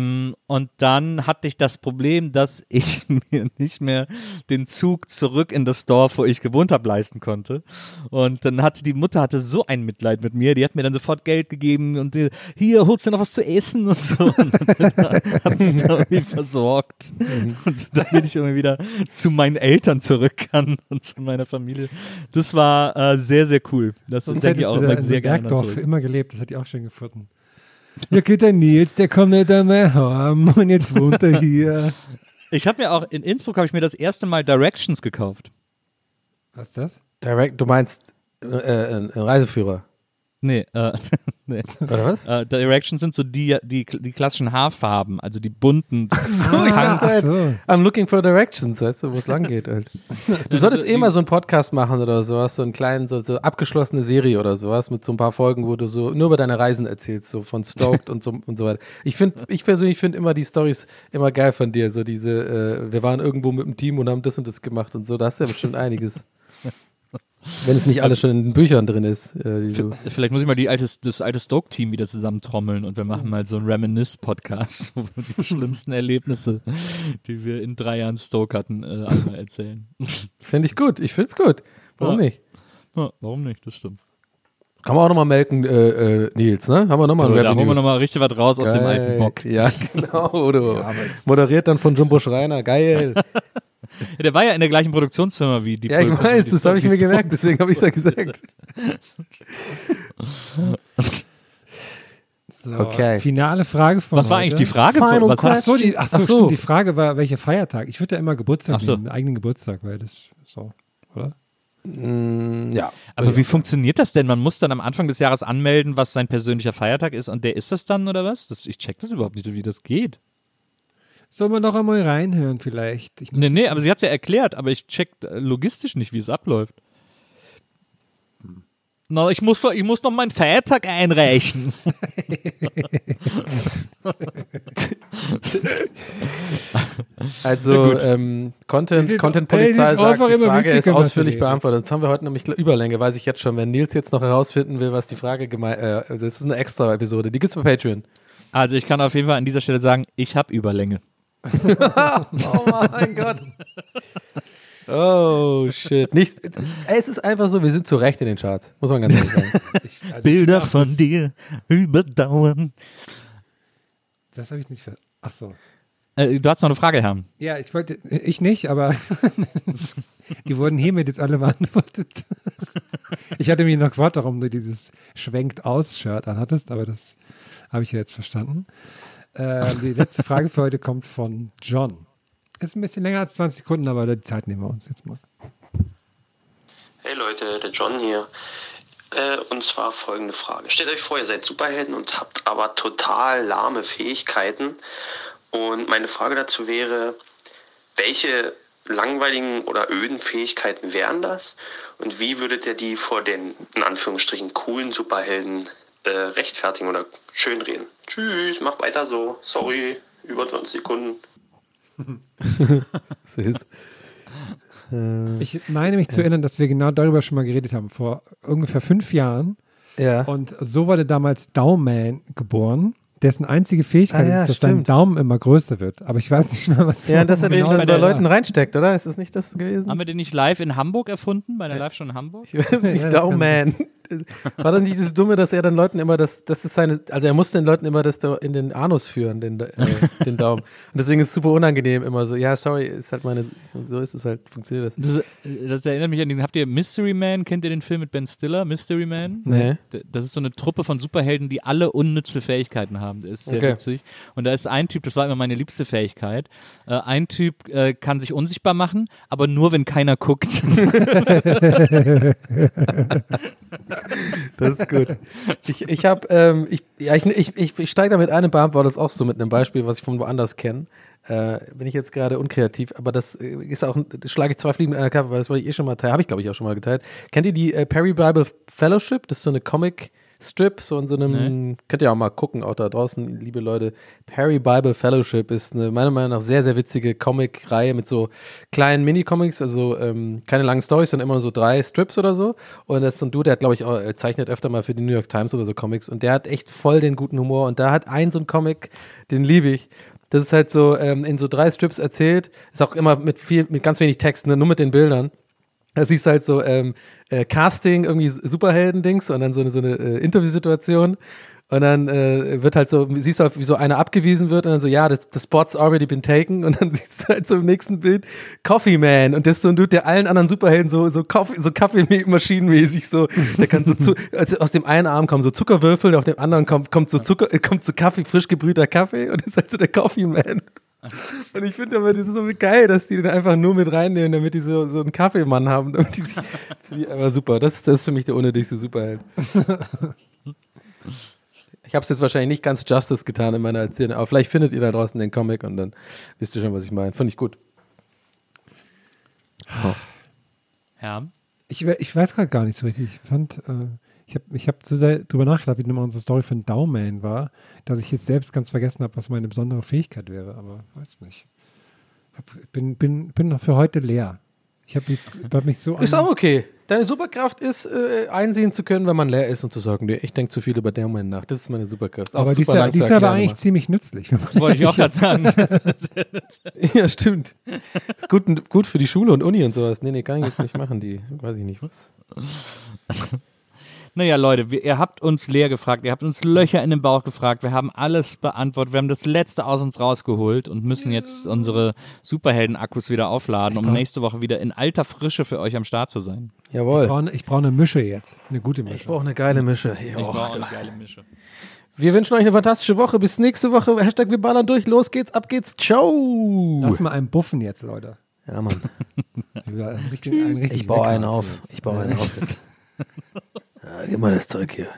dann hatte ich das Problem, dass ich mir nicht mehr den Zug zurück in das Dorf, wo ich gewohnt habe, leisten konnte und dann hatte die Mutter so ein Mitleid mit mir, die hat mir dann sofort Geld gegeben und hier, holst du noch was zu essen und so und hat mich da irgendwie versorgt. Und dann bin ich irgendwie wieder zu meinen Eltern zurück kann und zu meiner Familie. Das war sehr, sehr cool. Das denke ich auch immer sehr gerne zurück. Für immer gelebt, das hat die auch schön gefunden. Ja, geht der Nils, der kommt nicht einmal heim und jetzt wohnt er hier. Ich habe mir auch, in Innsbruck habe ich mir das erste Mal Directions gekauft. Was ist das? Du meinst einen Reiseführer? Nee, nee. Oder was? Directions sind so die klassischen Haarfarben, also die bunten. I'm looking for directions, weißt du, wo es lang geht halt. Du solltest mal so einen Podcast machen oder sowas, so einen kleinen, so abgeschlossene Serie oder sowas mit so ein paar Folgen, wo du so nur über deine Reisen erzählst, so von Stoked und so weiter. Ich persönlich finde immer die Storys immer geil von dir, so diese, wir waren irgendwo mit dem Team und haben das und das gemacht und so, da hast du ja bestimmt einiges. Wenn es nicht alles schon in den Büchern drin ist. Vielleicht muss ich mal das alte Stoke-Team wieder zusammentrommeln und wir machen mal so einen Reminisce-Podcast, wo wir die schlimmsten Erlebnisse, die wir in 3 Jahren Stoke hatten, einmal erzählen. Finde ich gut. Ich finde es gut. Warum nicht? Ja, warum nicht? Das stimmt. Kann man auch nochmal melken, Nils, ne? Haben wir nochmal so, da holen wir nochmal richtig was raus aus dem alten Bock. Ja, genau. Moderiert dann von Jumbo Schreiner. Geil. Ja, der war ja in der gleichen Produktionsfirma wie die Produktion. Ja, ich weiß, das habe ich mir gemerkt, deswegen habe ich es ja gesagt. So, okay. Finale Frage von Was war eigentlich die Frage? Die Frage war, welcher Feiertag? Ich würde ja immer Geburtstag nehmen, eigenen Geburtstag, weil das so, oder? Ja. Aber wie funktioniert das denn? Man muss dann am Anfang des Jahres anmelden, was sein persönlicher Feiertag ist und der ist das dann, oder was? Ich check das überhaupt nicht, wie das geht. Soll man doch einmal reinhören vielleicht? Nee, aber sie hat es ja erklärt, aber ich check logistisch nicht, wie es abläuft. Na, ich muss noch meinen Feiertag einreichen. Also, Content-Polizei sagt, die Frage ist ausführlich beantwortet. Das haben wir heute nämlich Überlänge, weiß ich jetzt schon. Wenn Nils jetzt noch herausfinden will, was die Frage das ist eine extra Episode, die gibt's bei Patreon. Also ich kann auf jeden Fall an dieser Stelle sagen, ich habe Überlänge. Oh mein Gott. Oh, shit. Es ist einfach so, wir sind zu Recht in den Charts. Muss man ganz ehrlich sagen. Bilder von dir überdauern. Das habe ich nicht Ach so. Du hast noch eine Frage, Herr. Ja, ich nicht, aber die wurden hiermit jetzt alle beantwortet. Ich hatte mich noch gefragt, warum du dieses Schwenkt-aus-Shirt anhattest, aber das habe ich ja jetzt verstanden. Die letzte Frage für heute kommt von John. Ist ein bisschen länger als 20 Sekunden, aber die Zeit nehmen wir uns jetzt mal. Hey Leute, der John hier. Und zwar folgende Frage. Stellt euch vor, ihr seid Superhelden und habt aber total lahme Fähigkeiten. Und meine Frage dazu wäre, welche langweiligen oder öden Fähigkeiten wären das? Und wie würdet ihr die vor den, in Anführungsstrichen, coolen Superhelden rechtfertigen oder schönreden? Tschüss, mach weiter so. Sorry, über 20 Sekunden. Ich meine mich zu erinnern, dass wir genau darüber schon mal geredet haben, vor ungefähr 5 Jahren. Ja. Und so wurde damals Daumen geboren, dessen einzige Fähigkeit ist, dass stimmt. sein Daumen immer größer wird. Aber ich weiß nicht mehr, was ja, dass er den dann bei Leuten reinsteckt, oder? Ist das nicht das gewesen? Haben wir den nicht live in Hamburg erfunden? Bei der Live-Show in Hamburg? Ich weiß nicht, Daumen. War das nicht das Dumme, dass er dann Leuten immer das ist also er musste den Leuten immer das in den Anus führen, den Daumen. Und deswegen ist es super unangenehm immer so, ja, sorry, ist halt so ist es halt, funktioniert das. Das erinnert mich an diesen, habt ihr Mystery Man, kennt ihr den Film mit Ben Stiller, Mystery Man? Nee. Das ist so eine Truppe von Superhelden, die alle unnütze Fähigkeiten haben. Das ist sehr witzig. Und da ist ein Typ, das war immer meine liebste Fähigkeit, ein Typ kann sich unsichtbar machen, aber nur, wenn keiner guckt. Das ist gut. Ich steige damit ein und beantworte das auch so mit einem Beispiel, was ich von woanders kenne. Bin ich jetzt gerade unkreativ, aber das ist auch, das schlage ich 2 Fliegen mit einer Klappe, weil das wollte ich schon mal teilen, habe ich glaube ich auch schon mal geteilt. Kennt ihr die Perry Bible Fellowship? Das ist so eine Comic-Strip, so in so einem, könnt ihr auch mal gucken, auch da draußen, liebe Leute. Perry Bible Fellowship ist eine meiner Meinung nach sehr, sehr witzige Comic-Reihe mit so kleinen Mini-Comics, also keine langen Storys, sondern immer nur so 3 Strips oder so. Und das ist so ein Dude, der hat, glaube ich, auch, zeichnet öfter mal für die New York Times oder so Comics und der hat echt voll den guten Humor und da hat so ein Comic, den liebe ich. Das ist halt so in so 3 Strips erzählt, ist auch immer mit ganz wenig Text, ne? Nur mit den Bildern. Da siehst du halt so Casting, irgendwie Superhelden-Dings und dann so eine Interviewsituation und dann wird halt so, siehst du halt, wie so einer abgewiesen wird und dann so, ja, the spot's already been taken und dann siehst du halt so im nächsten Bild Coffee Man und das ist so ein Dude, der allen anderen Superhelden so Kaffeemaschinenmäßig so, der kann so also aus dem einen Arm kommen so Zuckerwürfel, auf dem anderen kommt so Kaffee, frisch gebrühter Kaffee und das ist halt so der Coffee Man. Und ich finde aber, das ist so geil, dass die den einfach nur mit reinnehmen, damit die so einen Kaffeemann haben. Damit die finde ich einfach super. Das ist für mich der unnötigste Superheld. Ich habe es jetzt wahrscheinlich nicht ganz Justice getan in meiner Erzählung, aber vielleicht findet ihr da draußen den Comic und dann wisst ihr schon, was ich meine. Fand ich gut. Oh. Ja. Ich weiß gerade gar nicht so richtig. Ich hab so sehr drüber nachgedacht, wie nochmal unsere Story von Daumen war, dass ich jetzt selbst ganz vergessen habe, was meine besondere Fähigkeit wäre, aber weiß nicht. Bin noch für heute leer. Ich habe mich so Ist auch okay. Deine Superkraft ist, einsehen zu können, wenn man leer ist und zu sagen, nee, ich denke zu viel über den Moment nach. Das ist meine Superkraft. Aber die ist aber eigentlich ziemlich nützlich. Wollte ich auch gerade sagen. Ja, stimmt. Ist gut für die Schule und Uni und sowas. Nee, kann ich jetzt nicht machen. Die, weiß ich nicht was. Naja, Leute, ihr habt uns leer gefragt, ihr habt uns Löcher in den Bauch gefragt, wir haben alles beantwortet, wir haben das Letzte aus uns rausgeholt und müssen jetzt unsere Superhelden-Akkus wieder aufladen, um nächste Woche wieder in alter Frische für euch am Start zu sein. Jawohl. Ich brauche eine Mische jetzt, eine gute Mische. Ich brauche eine geile Mische. Ich brauche eine geile Mische. Wir wünschen euch eine fantastische Woche. Bis nächste Woche. Hashtag wir ballern durch. Los geht's, ab geht's. Ciao. Lass mal einen buffen jetzt, Leute. Ja, Mann. Ich baue einen auf. Ja, gib mal das Zeug hier.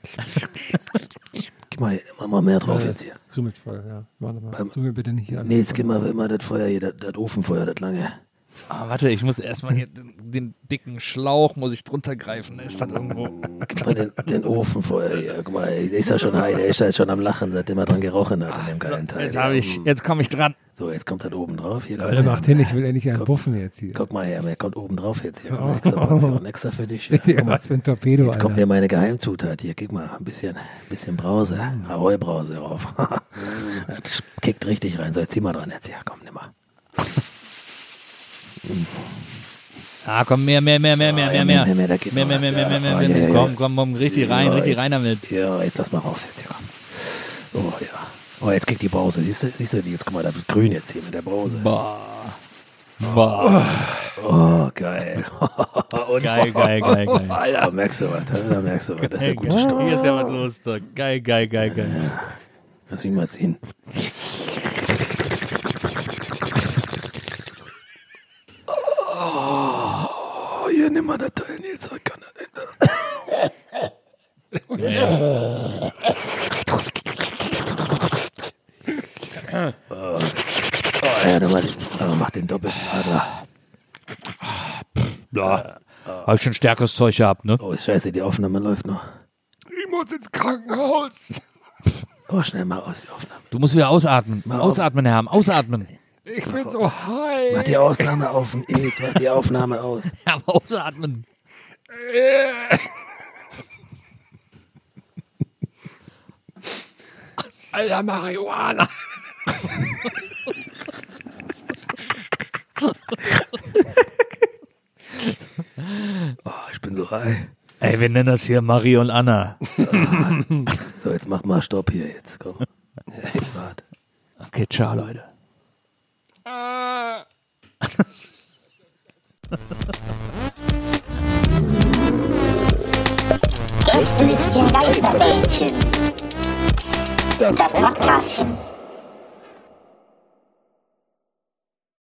Gib mal immer mehr drauf jetzt hier. Krümelt voll, ja. Warte mal. Krümel bitte nicht hier an. Nee, jetzt gib mal immer das Feuer hier, das Ofenfeuer, das lange. Warte, ich muss erstmal hier den dicken Schlauch, muss ich drunter greifen. Ist das irgendwo? Gib mal den Ofenfeuer hier. Guck mal, der ist ja schon high, der ist ja schon am Lachen, seitdem er dran gerochen hat in dem geilen Teil. Jetzt komme ich dran. So, jetzt kommt das oben drauf. Hier, Leute, macht hin, ich will endlich einen buffen jetzt hier. Guck mal her, der kommt oben drauf jetzt hier. Extra Portion, extra für dich. Was für ein Torpedo, Jetzt kommt ja meine Geheimzutat hier. Guck mal, ein bisschen Brause, Ahoi-Brause drauf. Das kickt richtig rein. So, jetzt zieh mal dran jetzt hier. Komm, nimm mal. Komm, mehr. Komm, richtig rein damit. Ja, jetzt lass mal raus jetzt, ja. Oh, ja. Oh, jetzt kriegt die Brause. Siehst du die? Jetzt guck mal, da wird grün jetzt hier mit der Brause. Oh, geil. Geil. Alter, merkst du was? Das ist eine gute Story. Hier ist ja was los. Da. Geil. Ja. Lass mich mal ziehen. Oh, hier, nimm mal das Teil, Nils. Kann mach den doppelten Adler. Ja, hab ich schon stärkeres Zeug gehabt, ne? Oh, scheiße, die Aufnahme läuft noch. Ich muss ins Krankenhaus. Oh, schnell mal aus, die Aufnahme. Du musst wieder ausatmen. Ausatmen, Herr, ausatmen. Ich bin so high. Mach die Aufnahme auf. Jetzt mach die Aufnahme aus. Ja, ausatmen. Alter, Marihuana. Oh, ich bin so high. Ey, wir nennen das hier Marie und Anna. So, jetzt mach mal Stopp hier jetzt. Komm. Ich warte. Okay, ciao, Leute. Gästelistchen Geisterbällchen. Das Podcastchen.